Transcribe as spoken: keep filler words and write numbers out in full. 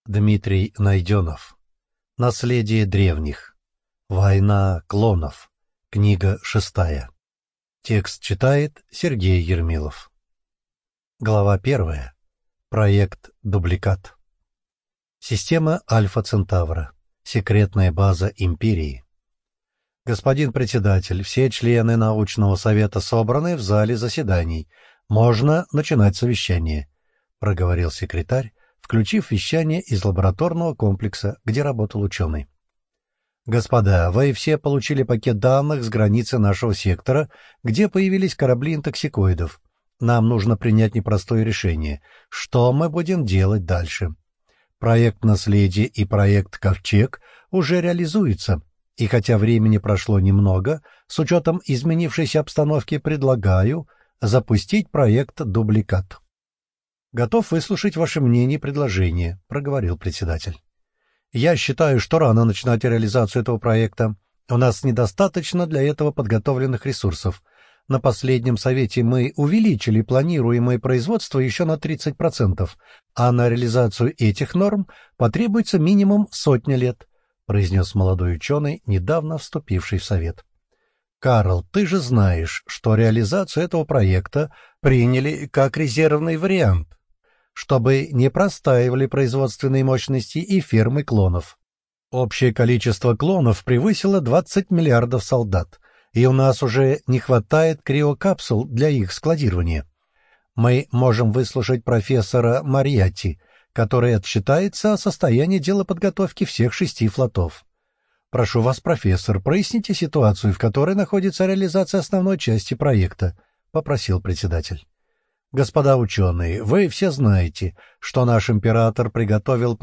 Дмитрий Найденов. Наследие древних. Война клонов. Книга шестая. Текст читает Сергей Ермилов. Глава первая. Проект «Дубликат». Система Альфа Центавра. Секретная база Империи. Господин председатель, все члены научного совета собраны в зале заседаний. Можно начинать совещание, проговорил секретарь, включив вещание из лабораторного комплекса, где работал ученый. «Господа, вы все получили пакет данных с границы нашего сектора, где появились корабли интоксикоидов. Нам нужно принять непростое решение. Что мы будем делать дальше? Проект «Наследие» и проект «Ковчег» уже реализуются, и хотя времени прошло немного, с учетом изменившейся обстановки предлагаю запустить проект «Дубликат». «Готов выслушать ваше мнение и предложение», — проговорил председатель. «Я считаю, что рано начинать реализацию этого проекта. У нас недостаточно для этого подготовленных ресурсов. На последнем совете мы увеличили планируемое производство еще на тридцать процентов, а на реализацию этих норм потребуется минимум сотня лет», — произнес молодой ученый, недавно вступивший в совет. «Карл, ты же знаешь, что реализацию этого проекта приняли как резервный вариант, чтобы не простаивали производственные мощности и фермы клонов. Общее количество клонов превысило двадцать миллиардов солдат, и у нас уже не хватает криокапсул для их складирования. Мы можем выслушать профессора Марьятти, который отчитается о состоянии дела подготовки всех шести флотов. Прошу вас, профессор, проясните ситуацию, в которой находится реализация основной части проекта», — попросил председатель. «Господа ученые, вы все знаете, что наш император приготовил